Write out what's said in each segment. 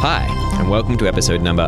Hi, and welcome to episode number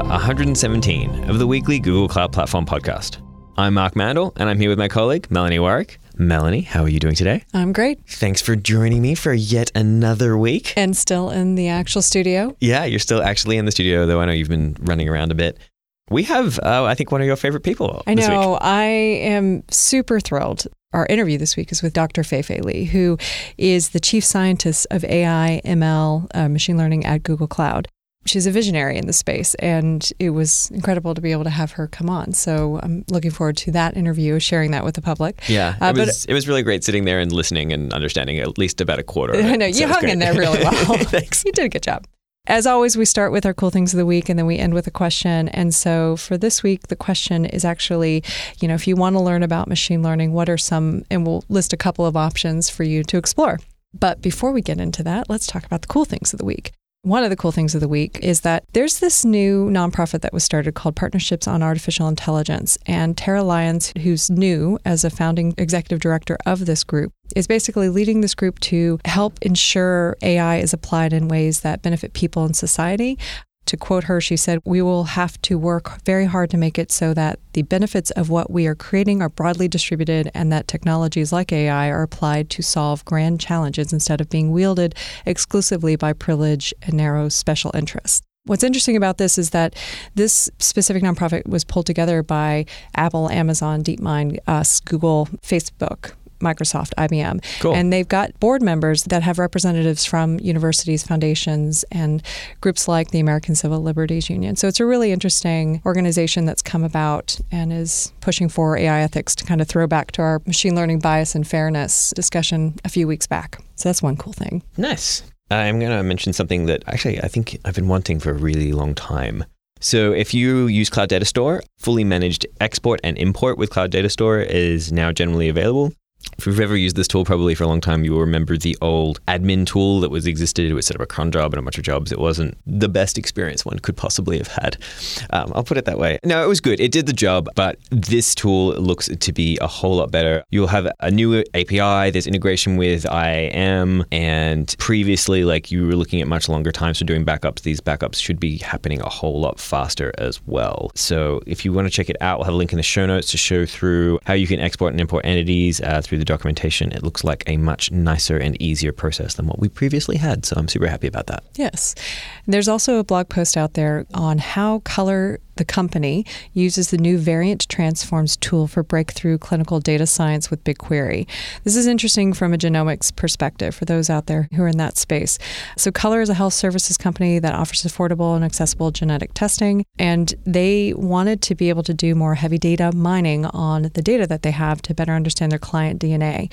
117 of the weekly Google Cloud Platform podcast. I'm Mark Mandel, and I'm here with my colleague, Melanie Warwick. Melanie, how are you doing today? I'm great. Thanks for joining me for yet another week. And still in the actual studio. Yeah, you're still actually in the studio, though I know you've been running around a bit. We have, I think, one of your favorite people I this know. week. I am super thrilled. Our interview this week is with Dr. Fei-Fei Li, who is the chief scientist of AI, ML, machine learning at Google Cloud. She's a visionary in the space, and it was incredible to be able to have her come on. So I'm looking forward to that interview, sharing that with the public. Yeah, it was really great sitting there and listening and understanding at least about a quarter of it. I know, you hung in there really well. Thanks. You did a good job. As always, we start with our cool things of the week, and then we end with a question. And so for this week, the question is actually, if you want to learn about machine learning, what are some, and we'll list a couple of options for you to explore. But before we get into that, let's talk about the cool things of the week. One of the cool things of the week is that there's this new nonprofit that was started called Partnerships on Artificial Intelligence. And Tara Lyons, who's new as a founding executive director of this group, is basically leading this group to help ensure AI is applied in ways that benefit people and society. To quote her, she said, "We will have to work very hard to make it so that the benefits of what we are creating are broadly distributed and that technologies like AI are applied to solve grand challenges instead of being wielded exclusively by privilege and narrow special interests." What's interesting about this is that this specific nonprofit was pulled together by Apple, Amazon, DeepMind, us, Google, Facebook, Microsoft, IBM. Cool. And they've got board members that have representatives from universities, foundations, and groups like the American Civil Liberties Union. So it's a really interesting organization that's come about and is pushing for AI ethics, to kind of throw back to our machine learning bias and fairness discussion a few weeks back. So that's one cool thing. Nice. I'm going to mention something that actually I think I've been wanting for a really long time. So if you use Cloud Data Store, fully managed export and import with Cloud Data Store is now generally available. If you've ever used this tool probably for a long time, you will remember the old admin tool that existed. It was sort of a cron job and a bunch of jobs. It wasn't the best experience one could possibly have had. I'll put it that way. No, it was good. It did the job, but this tool looks to be a whole lot better. You'll have a new API. There's integration with IAM, and previously, you were looking at much longer times for doing backups. These backups should be happening a whole lot faster as well. So if you want to check it out, we'll have a link in the show notes to show through how you can export and import entities through the documentation. It looks like a much nicer and easier process than what we previously had. So I'm super happy about that. Yes. There's also a blog post out there on how Color, the company, uses the new Variant Transforms tool for breakthrough clinical data science with BigQuery. This is interesting from a genomics perspective for those out there who are in that space. So Color is a health services company that offers affordable and accessible genetic testing, and they wanted to be able to do more heavy data mining on the data that they have to better understand their client DNA.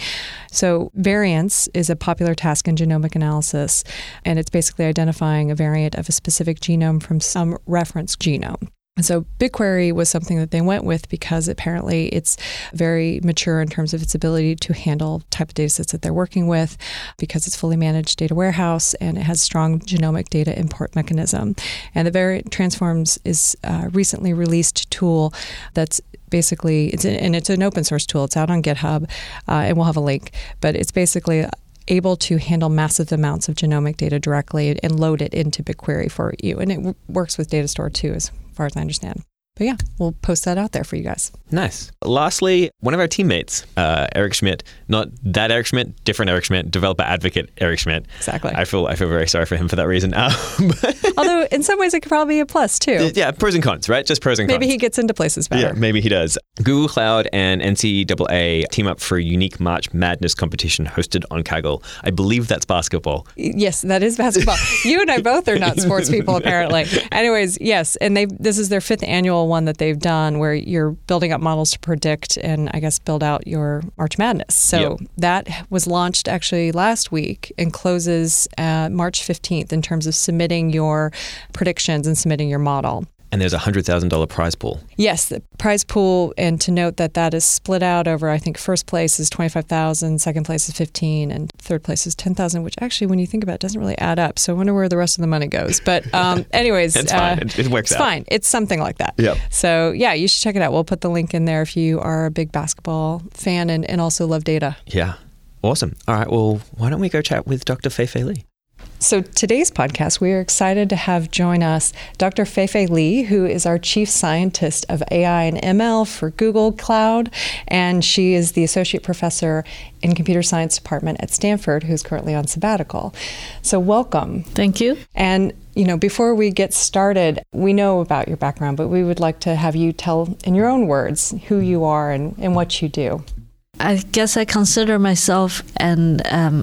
So variants is a popular task in genomic analysis, and it's basically identifying a variant of a specific genome from some reference genome. And so BigQuery was something that they went with because apparently it's very mature in terms of its ability to handle type of data sets that they're working with, because it's fully managed data warehouse and it has strong genomic data import mechanism. And the Variant Transforms is a recently released tool that's basically, it's an open source tool. It's out on GitHub, and we'll have a link, but it's basically able to handle massive amounts of genomic data directly and load it into BigQuery for you. And it works with Data Store too, as far as I understand. But yeah, we'll post that out there for you guys. Nice. Lastly, one of our teammates, Eric Schmidt, not that Eric Schmidt, different Eric Schmidt, developer advocate Eric Schmidt. Exactly. I feel very sorry for him for that reason. Although in some ways it could probably be a plus too. Yeah, pros and cons, right? Just pros and cons. Maybe he gets into places better. Yeah, maybe he does. Google Cloud and NCAA team up for a unique March Madness competition hosted on Kaggle. I believe that's basketball. Yes, that is basketball. You and I both are not sports people, apparently. Anyways, yes, and this is their 5th annual one that they've done, where you're building up models to predict and I guess build out your March Madness. So that was launched actually last week and closes March 15th in terms of submitting your predictions and submitting your model. And there's a $100,000 prize pool. Yes, the prize pool, and to note that is split out over, I think, first place is $25,000, second place is $15,000, and third place is $10,000, which actually, when you think about it, doesn't really add up. So I wonder where the rest of the money goes. But anyways, it's fine. It works it's out. Fine. It's something like that. Yep. So yeah, you should check it out. We'll put the link in there if you are a big basketball fan and also love data. Yeah. Awesome. All right. Well, why don't we go chat with Dr. Fei-Fei Li? So today's podcast, we are excited to have join us Dr. Feifei Li, who is our Chief Scientist of AI and ML for Google Cloud, and she is the Associate Professor in Computer Science Department at Stanford, who's currently on sabbatical. So welcome. Thank you. And before we get started, we know about your background, but we would like to have you tell in your own words who you are and what you do. I guess I consider myself an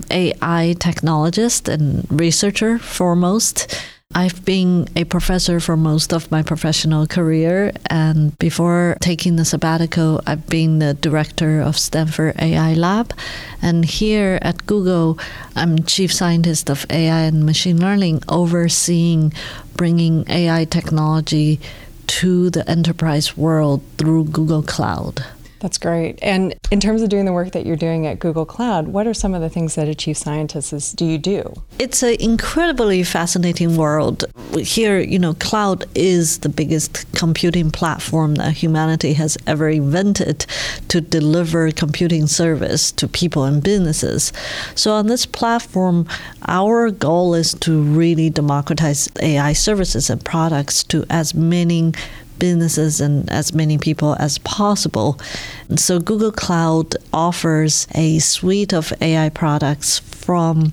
AI technologist and researcher foremost. I've been a professor for most of my professional career, and before taking the sabbatical, I've been the director of Stanford AI Lab. And here at Google, I'm chief scientist of AI and machine learning, overseeing bringing AI technology to the enterprise world through Google Cloud. That's great. And in terms of doing the work that you're doing at Google Cloud, what are some of the things that a chief scientist do? It's an incredibly fascinating world. Here, cloud is the biggest computing platform that humanity has ever invented to deliver computing service to people and businesses. So on this platform, our goal is to really democratize AI services and products to as many businesses and as many people as possible. And so Google Cloud offers a suite of AI products from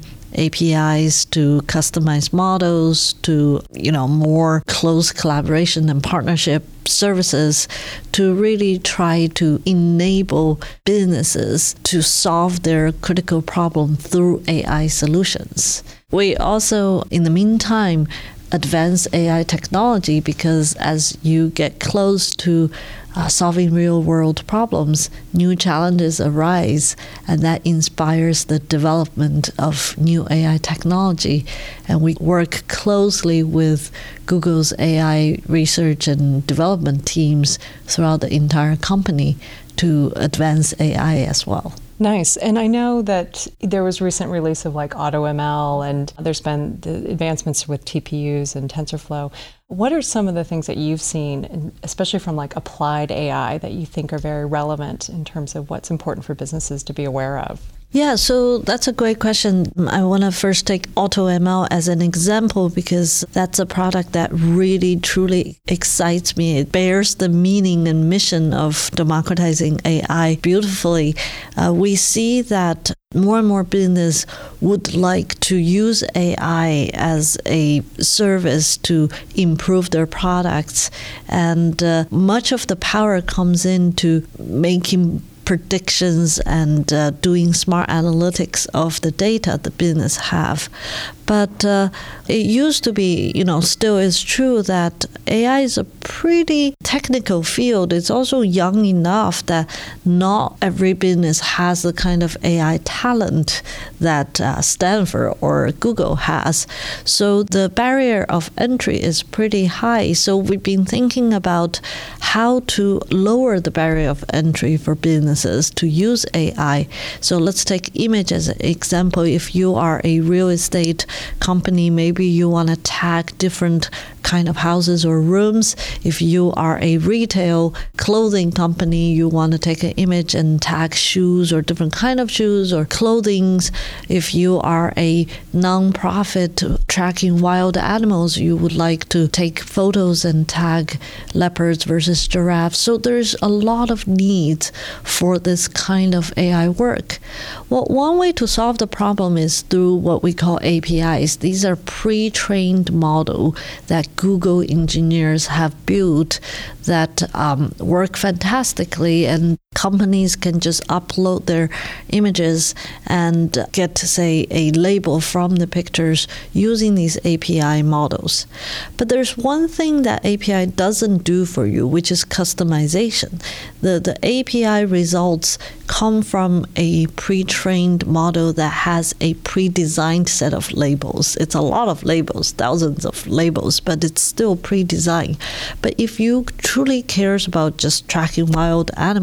APIs to customized models to, more close collaboration and partnership services to really try to enable businesses to solve their critical problem through AI solutions. We also, in the meantime, advance AI technology because as you get close to solving real-world problems, new challenges arise, and that inspires the development of new AI technology. And we work closely with Google's AI research and development teams throughout the entire company to advance AI as well. Nice. And I know that there was recent release of AutoML, and there's been the advancements with TPUs and TensorFlow. What are some of the things that you've seen, especially from applied AI, that you think are very relevant in terms of what's important for businesses to be aware of? Yeah, so that's a great question. I want to first take AutoML as an example because that's a product that really, truly excites me. It bears the meaning and mission of democratizing AI beautifully. We see that more and more business would like to use AI as a service to improve their products. And much of the power comes into making predictions and doing smart analytics of the data the business have. But it used to be, still is true that AI is a pretty technical field. It's also young enough that not every business has the kind of AI talent that Stanford or Google has. So the barrier of entry is pretty high. So we've been thinking about how to lower the barrier of entry for businesses to use AI. So let's take image as an example. If you are a real estate company, maybe you want to tag different kind of houses or rooms. If you are a retail clothing company, you want to take an image and tag shoes or different kind of shoes or clothing. If you are a non-profit tracking wild animals, you would like to take photos and tag leopards versus giraffes. So there's a lot of needs for this kind of AI work. Well, one way to solve the problem is through what we call APIs. These are pre-trained models that Google engineers have built that work fantastically, and companies can just upload their images and get, say, a label from the pictures using these API models. But there's one thing that API doesn't do for you, which is customization. The API results come from a pre-trained model that has a pre-designed set of labels. It's a lot of labels, thousands of labels, but it's still pre-designed. But if you truly cares about just tracking wild animals,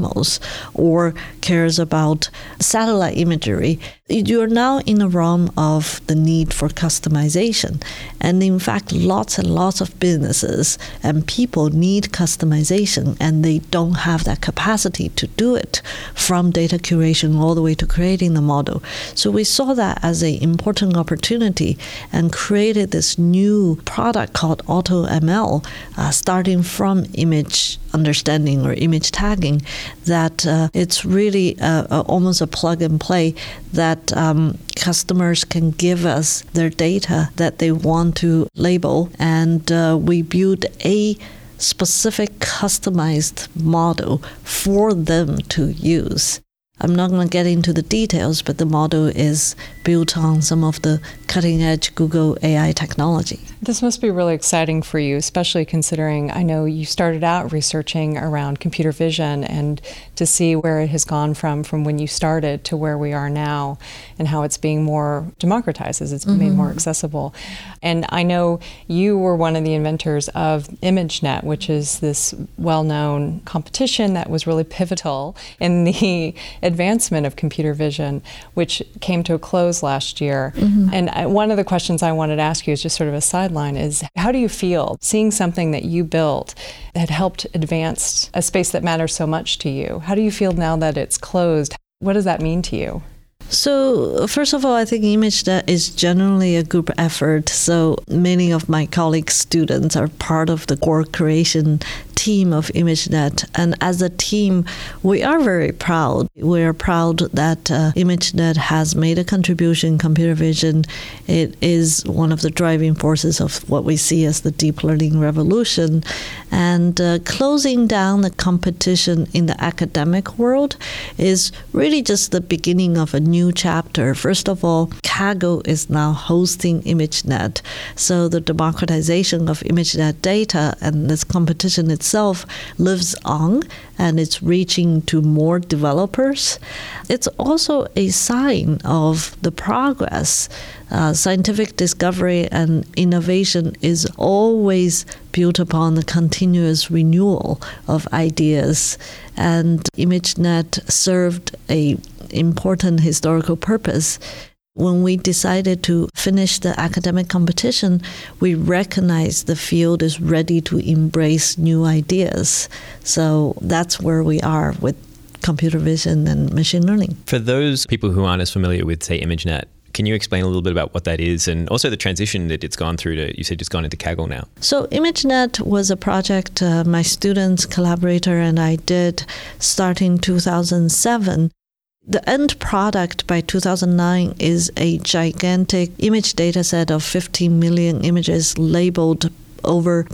or cares about satellite imagery, you're now in the realm of the need for customization. And in fact, lots and lots of businesses and people need customization, and they don't have that capacity to do it, from data curation all the way to creating the model. So we saw that as an important opportunity and created this new product called AutoML, starting from image understanding or image tagging, that it's really almost a plug and play that customers can give us their data that they want to label, and we build a specific customized model for them to use. I'm not going to get into the details, but the model is built on some of the cutting-edge Google AI technology. This must be really exciting for you, especially considering I know you started out researching around computer vision, and to see where it has gone from when you started to where we are now, and how it's being more democratized as it's made more accessible. And I know you were one of the inventors of ImageNet, which is this well-known competition that was really pivotal in the advancement of computer vision, which came to a close last year. And one of the questions I wanted to ask you is just sort of a sideline is, how do you feel seeing something that you built that helped advance a space that matters so much to you? How do you feel now that it's closed? What does that mean to you? So first of all, I think ImageNet is generally a group effort. So many of my colleagues, students, are part of the core creation team of ImageNet. And as a team, we are very proud. We are proud that ImageNet has made a contribution in computer vision. It is one of the driving forces of what we see as the deep learning revolution. And closing down the competition in the academic world is really just the beginning of a new chapter. First of all, Kaggle is now hosting ImageNet. So the democratization of ImageNet data and this competition itself lives on, and it's reaching to more developers. It's also a sign of the progress. Scientific discovery and innovation is always built upon the continuous renewal of ideas, and ImageNet served an important historical purpose. When we decided to finish the academic competition, we recognized the field is ready to embrace new ideas. So that's where we are with computer vision and machine learning. For those people who aren't as familiar with, say, ImageNet, can you explain a little bit about what that is, and also the transition that it's gone through to, you said it's gone into Kaggle now? So ImageNet was a project my students, collaborator, and I did starting 2007. The end product by 2009 is a gigantic image data set of 15 million images labeled over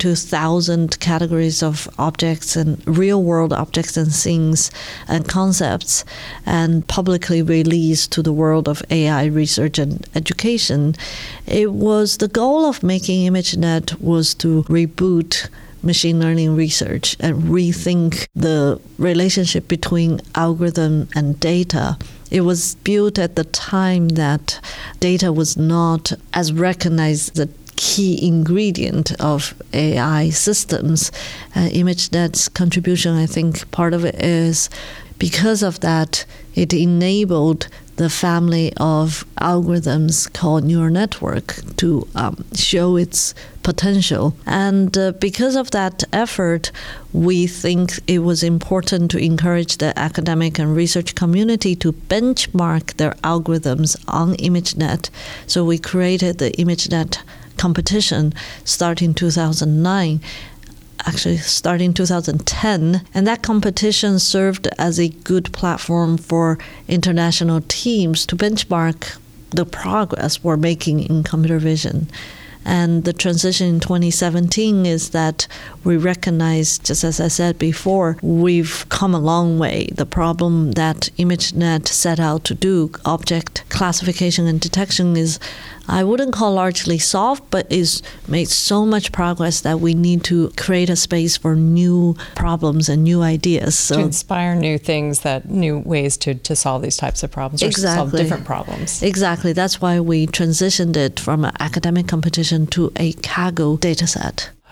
22,000 categories of objects and real-world objects and things and concepts, and publicly released to the world of AI research and education. It was the goal of making ImageNet was to reboot machine learning research and rethink the relationship between algorithm and data. It was built at the time that data was not as recognized the key ingredient of AI systems. ImageNet's contribution, I think part of it is because of that, it enabled the family of algorithms called neural network to show its potential. And because of that effort, we think it was important to encourage the academic and research community to benchmark their algorithms on ImageNet. So we created the ImageNet competition starting 2009. Actually starting 2010, and that competition served as a good platform for international teams to benchmark the progress we're making in computer vision. And the transition in 2017 is that we recognize, just as I said before, we've come a long way. The problem that ImageNet set out to do, object classification and detection, is, I wouldn't call largely solved, but is made so much progress that we need to create a space for new problems and new ideas. So to inspire new things, new ways to solve these types of problems, or solve different problems. Exactly. That's why we transitioned it from an academic competition to a Kaggle dataset.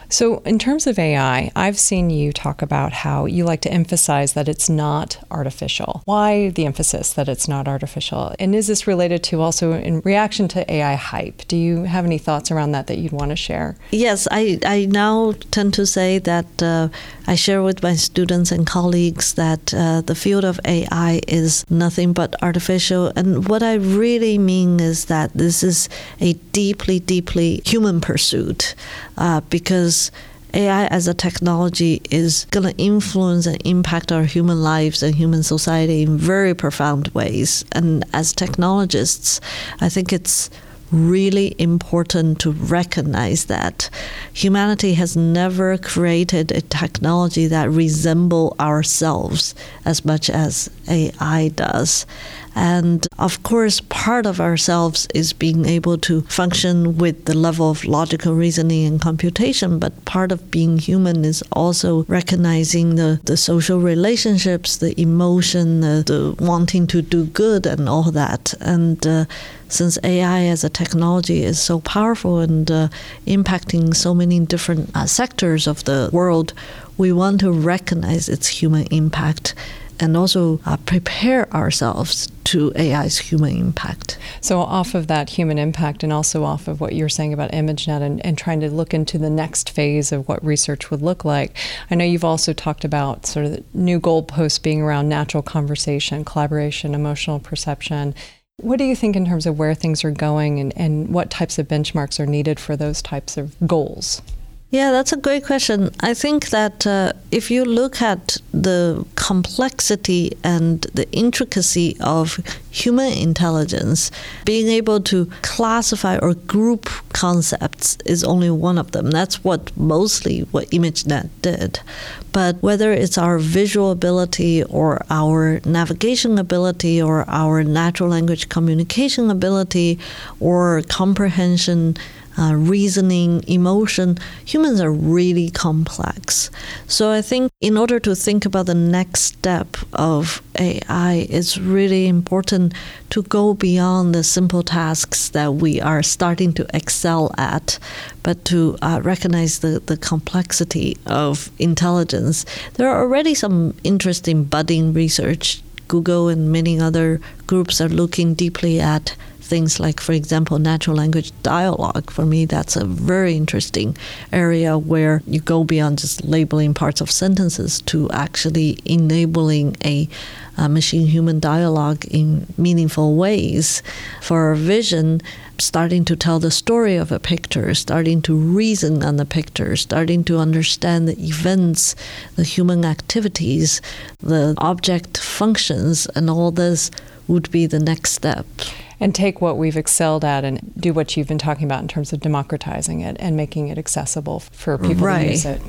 So in terms of AI, I've seen you talk about how you like to emphasize that it's not artificial. Why the emphasis that it's not artificial? And is this related to also in reaction to AI hype? Do you have any thoughts around that you'd want to share? Yes, I now tend to say that I share with my students and colleagues that the field of AI is nothing but artificial. And what I really mean is that this is a deeply, deeply human pursuit because AI as a technology is going to influence and impact our human lives and human society in very profound ways. And as technologists, I think it's really important to recognize that humanity has never created a technology that resembles ourselves as much as AI does. And of course, part of ourselves is being able to function with the level of logical reasoning and computation, but part of being human is also recognizing the social relationships, the emotion, the wanting to do good and all that. And since AI as a technology is so powerful and impacting so many different sectors of the world, we want to recognize its human impact and also prepare ourselves to AI's human impact. So off of that human impact and also off of what you're saying about ImageNet and trying to look into the next phase of what research would look like, I know you've also talked about sort of the new goalposts being around natural conversation, collaboration, emotional perception. What do you think in terms of where things are going and what types of benchmarks are needed for those types of goals? Yeah, that's a great question. I think that if you look at the complexity and the intricacy of human intelligence, being able to classify or group concepts is only one of them. That's mostly what ImageNet did. But whether it's our visual ability or our navigation ability or our natural language communication ability or comprehension, reasoning, emotion, humans are really complex. So I think in order to think about the next step of AI, it's really important to go beyond the simple tasks that we are starting to excel at, but to recognize the complexity of intelligence. There are already some interesting budding research. Google and many other groups are looking deeply at things like, for example, natural language dialogue. For me, that's a very interesting area where you go beyond just labeling parts of sentences to actually enabling a machine-human dialogue in meaningful ways. For vision, starting to tell the story of a picture, starting to reason on the picture, starting to understand the events, the human activities, the object functions, and all this would be the next step. And take what we've excelled at and do what you've been talking about in terms of democratizing it and making it accessible for people to use it.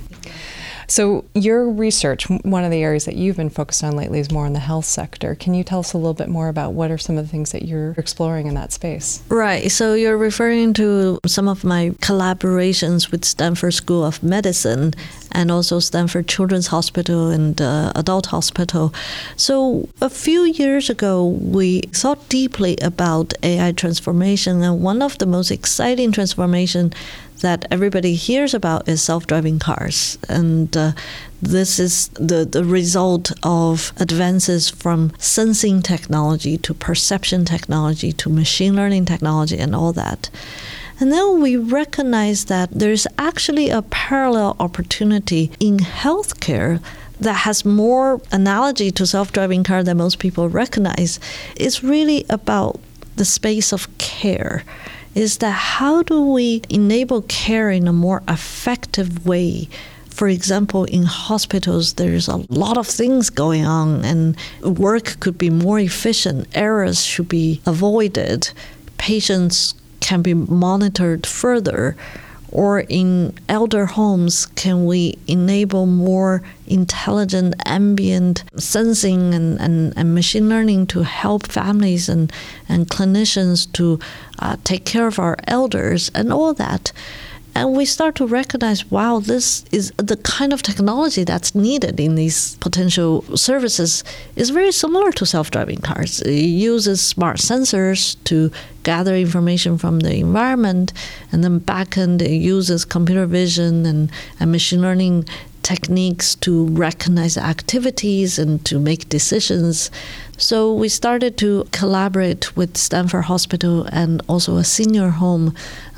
So your research, one of the areas that you've been focused on lately is more in the health sector. Can you tell us a little bit more about what are some of the things that you're exploring in that space? Right. So you're referring to some of my collaborations with Stanford School of Medicine and also Stanford Children's Hospital and Adult Hospital. So a few years ago, we thought deeply about AI transformation, and one of the most exciting transformations that everybody hears about is self-driving cars. And this is the result of advances from sensing technology to perception technology to machine learning technology and all that. And then we recognize that there's actually a parallel opportunity in healthcare that has more analogy to self-driving car than most people recognize. It's really about the space of care. Is that how do we enable care in a more effective way? For example, in hospitals, there's a lot of things going on and work could be more efficient. Errors should be avoided. Patients can be monitored further. Or in elder homes, can we enable more intelligent ambient sensing and machine learning to help families and clinicians to take care of our elders and all that? And we start to recognize, wow, this is the kind of technology that's needed in these potential services is very similar to self-driving cars. It uses smart sensors to gather information from the environment, and then backend it uses computer vision and machine learning techniques to recognize activities and to make decisions. So we started to collaborate with Stanford Hospital and also a senior home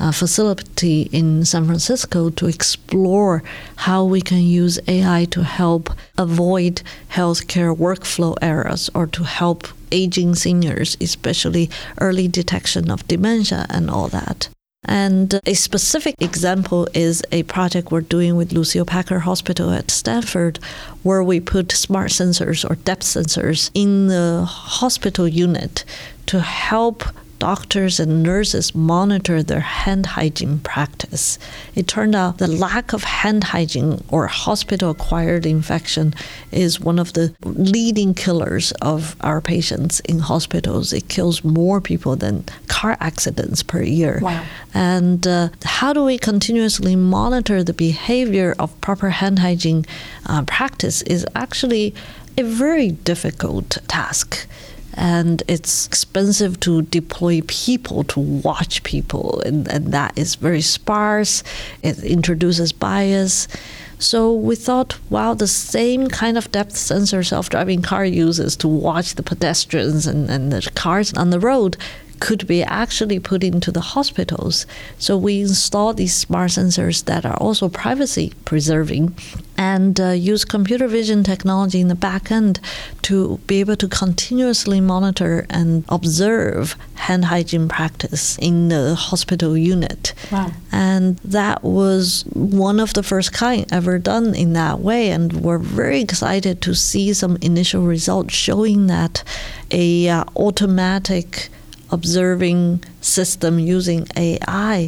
facility in San Francisco to explore how we can use AI to help avoid healthcare workflow errors or to help aging seniors, especially early detection of dementia and all that. And a specific example is a project we're doing with Lucile Packard Hospital at Stanford, where we put smart sensors or depth sensors in the hospital unit to help doctors and nurses monitor their hand hygiene practice. It turned out the lack of hand hygiene or hospital-acquired infection is one of the leading killers of our patients in hospitals. It kills more people than car accidents per year. Wow. And how do we continuously monitor the behavior of proper hand hygiene practice is actually a very difficult task. And it's expensive to deploy people to watch people, and that is very sparse. It introduces bias. So we thought, wow, the same kind of depth sensor self-driving car uses to watch the pedestrians and the cars on the road could be actually put into the hospitals. So we installed these smart sensors that are also privacy preserving and use computer vision technology in the back end to be able to continuously monitor and observe hand hygiene practice in the hospital unit. Wow. And that was one of the first kind ever done in that way. And we're very excited to see some initial results showing that a automatic observing system using AI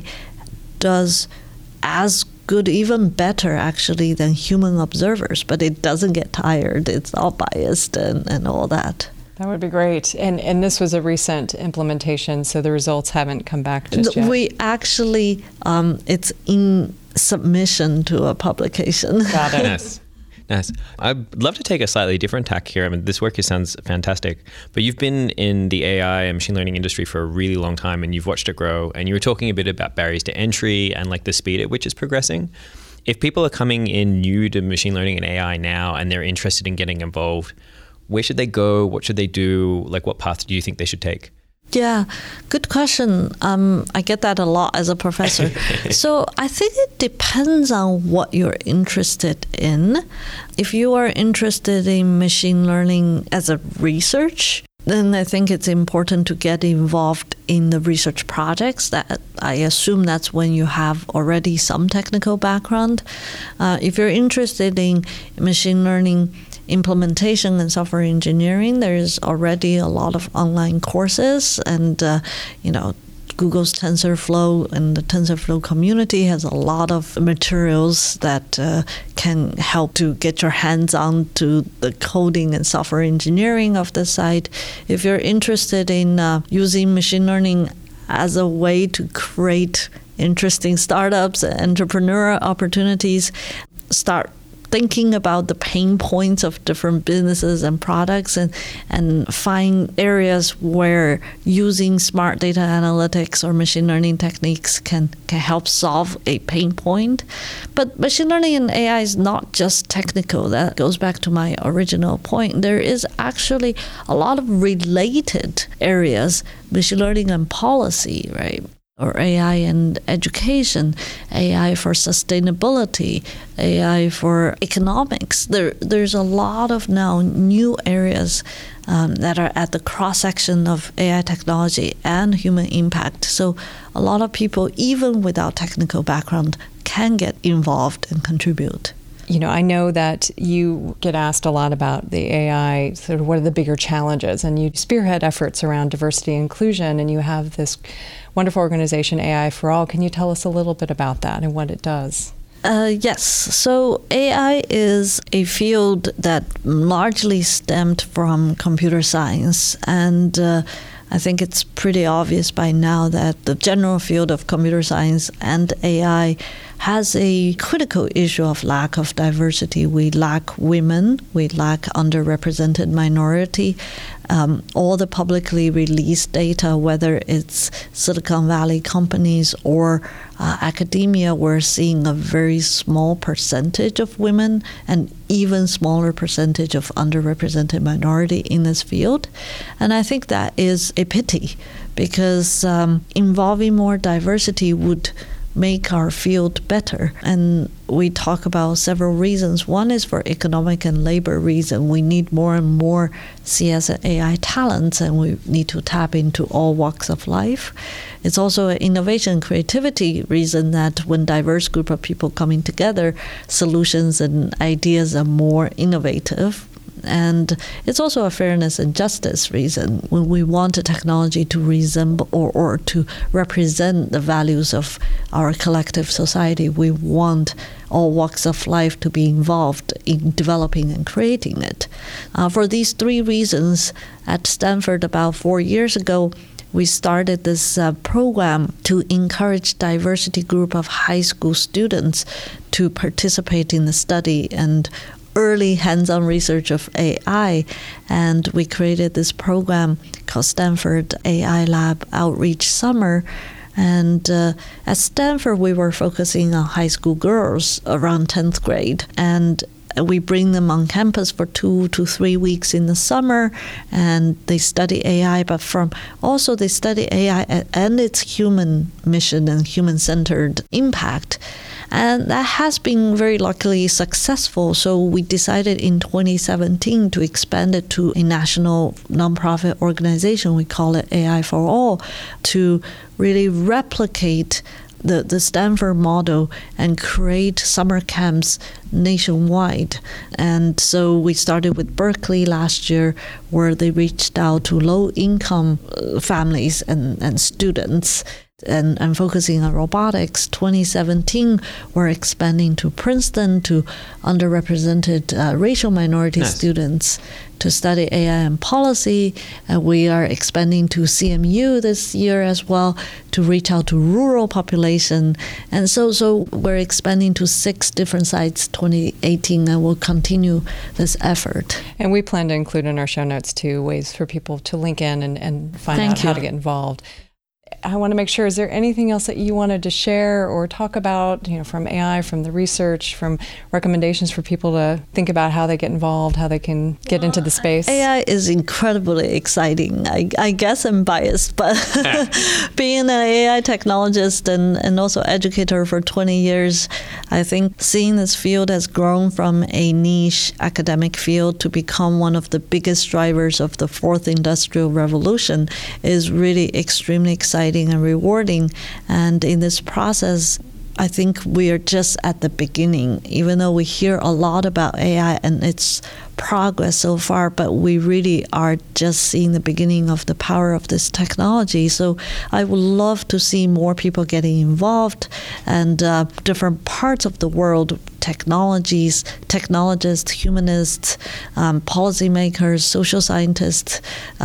does as good, even better actually, than human observers, but it doesn't get tired. It's all biased and all that. That would be great. And this was a recent implementation, so the results haven't come back just yet. We actually, it's in submission to a publication. Got it. Nice. Nice. I'd love to take a slightly different tack here. I mean, this work sounds fantastic, but you've been in the AI and machine learning industry for a really long time and you've watched it grow, and you were talking a bit about barriers to entry and like the speed at which it's progressing. If people are coming in new to machine learning and AI now and they're interested in getting involved, where should they go? What should they do? Like, what path do you think they should take? Yeah, good question. I get that a lot as a professor. So I think it depends on what you're interested in. If you are interested in machine learning as a research, then I think it's important to get involved in the research projects. That I assume that's when you have already some technical background. If you're interested in machine learning implementation and software engineering, there's already a lot of online courses, and Google's TensorFlow and the TensorFlow community has a lot of materials that can help to get your hands on to the coding and software engineering of the site. If you're interested in using machine learning as a way to create interesting startups, entrepreneurial opportunities, start thinking about the pain points of different businesses and products, and find areas where using smart data analytics or machine learning techniques can help solve a pain point. But machine learning and AI is not just technical. That goes back to my original point. There is actually a lot of related areas, machine learning and policy, right? Or AI and education, AI for sustainability, AI for economics. There's a lot of now new areas that are at the cross-section of AI technology and human impact. So a lot of people, even without technical background, can get involved and contribute. I know that you get asked a lot about the AI, sort of what are the bigger challenges, and you spearhead efforts around diversity and inclusion, and you have this wonderful organization, AI for All. Can you tell us a little bit about that and what it does? Yes. So AI is a field that largely stemmed from computer science, and I think it's pretty obvious by now that the general field of computer science and AI has a critical issue of lack of diversity. We lack women, we lack underrepresented minority. All the publicly released data, whether it's Silicon Valley companies or academia, we're seeing a very small percentage of women and even smaller percentage of underrepresented minority in this field. And I think that is a pity, because involving more diversity would make our field better. And we talk about several reasons. One is for economic and labor reason. We need more and more CS and AI talents, and we need to tap into all walks of life. It's also an innovation and creativity reason, that when diverse group of people coming together, solutions and ideas are more innovative. And it's also a fairness and justice reason. When we want a technology to resemble or to represent the values of our collective society, we want all walks of life to be involved in developing and creating it. For these three reasons, at Stanford about 4 years ago, we started this program to encourage diversity group of high school students to participate in the study and early hands-on research of AI, and we created this program called Stanford AI Lab Outreach Summer. And at Stanford, we were focusing on high school girls around 10th grade, and we bring them on campus for 2 to 3 weeks in the summer, and they study AI, but they study AI and its human mission and human-centered impact. And that has been very luckily successful. So we decided in 2017 to expand it to a national nonprofit organization. We call it AI for All, to really replicate the Stanford model and create summer camps nationwide. And so we started with Berkeley last year, where they reached out to low-income families and students, and focusing on robotics. 2017, we're expanding to Princeton, to underrepresented racial minority students to study AI and policy. And we are expanding to CMU this year as well, to reach out to rural population. And so we're expanding to 6 different sites 2018, and we'll continue this effort. And we plan to include in our show notes too ways for people to link in and find out how to get involved. I want to make sure, is there anything else that you wanted to share or talk about, from AI, from the research, from recommendations for people to think about how they get involved, how they can get into the space? AI is incredibly exciting. I guess I'm biased, but being an AI technologist and also educator for 20 years, I think seeing this field has grown from a niche academic field to become one of the biggest drivers of the 4th industrial revolution is really extremely exciting and rewarding. And in this process, I think we are just at the beginning, even though we hear a lot about AI and its progress so far, but we really are just seeing the beginning of the power of this technology. So I would love to see more people getting involved, and different parts of the world, technologies, technologists, humanists, policymakers, social scientists,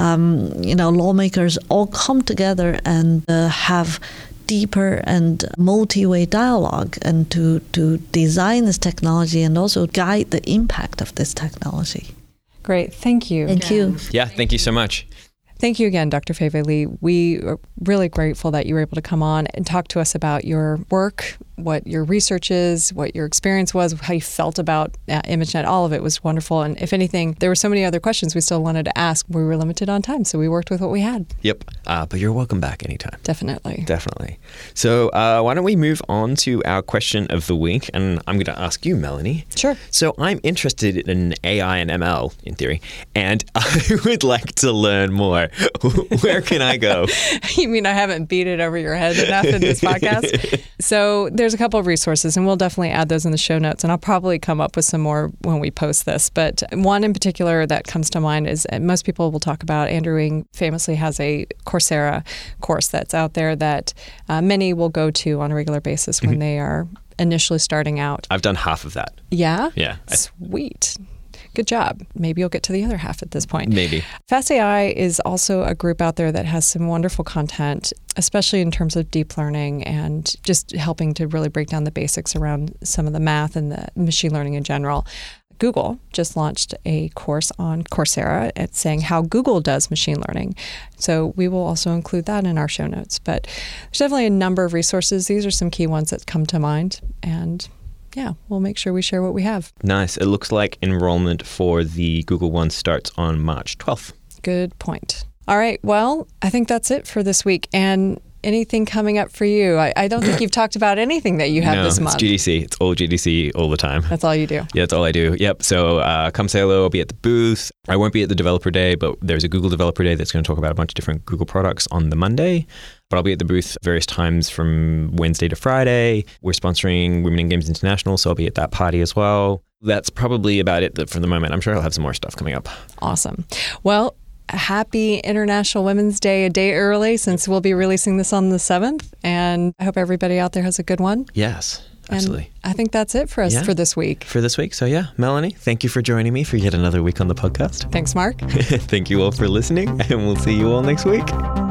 lawmakers all come together and have deeper and multi-way dialogue, and to design this technology and also guide the impact of this technology. Great. Thank you. Thank you. Yeah, thank you so much. Thank you again, Dr. Fei-Fei Li. We are really grateful that you were able to come on and talk to us about your work, what your research is, what your experience was, how you felt about ImageNet. All of it was wonderful. And if anything, there were so many other questions we still wanted to ask. We were limited on time, so we worked with what we had. Yep. But you're welcome back anytime. Definitely. Definitely. So why don't we move on to our question of the week? And I'm going to ask you, Melanie. Sure. So I'm interested in AI and ML, in theory, and I would like to learn more. Where can I go? You mean I haven't beat it over your head enough in this podcast? So there's a couple of resources, and we'll definitely add those in the show notes, and I'll probably come up with some more when we post this. But one in particular that comes to mind is, most people will talk about, Andrew Ng famously has a Coursera course that's out there that many will go to on a regular basis when they are initially starting out. I've done half of that. Yeah? Yeah. Sweet. good job. Maybe you'll get to the other half at this point. Maybe. FastAI is also a group out there that has some wonderful content, especially in terms of deep learning and just helping to really break down the basics around some of the math and the machine learning in general. Google just launched a course on Coursera at saying how Google does machine learning. So we will also include that in our show notes. But there's definitely a number of resources. These are some key ones that come to mind. And yeah, we'll make sure we share what we have. Nice. It looks like enrollment for the Google one starts on March 12th. Good point. All right. Well, I think that's it for this week. And anything coming up for you? I don't think you've talked about anything that you have this month. No, it's GDC. It's all GDC all the time. That's all you do? Yeah, that's all I do. Yep. So come say hello. I'll be at the booth. I won't be at the Developer Day, but there's a Google Developer Day that's going to talk about a bunch of different Google products on the Monday. But I'll be at the booth various times from Wednesday to Friday. We're sponsoring Women in Games International, so I'll be at that party as well. That's probably about it for the moment. I'm sure I'll have some more stuff coming up. Awesome. Well, happy International Women's Day a day early, since we'll be releasing this on the 7th. And I hope everybody out there has a good one. Yes, absolutely. And I think that's it for us for this week. So yeah, Melanie, thank you for joining me for yet another week on the podcast. Thanks, Mark. Thank you all for listening, and we'll see you all next week.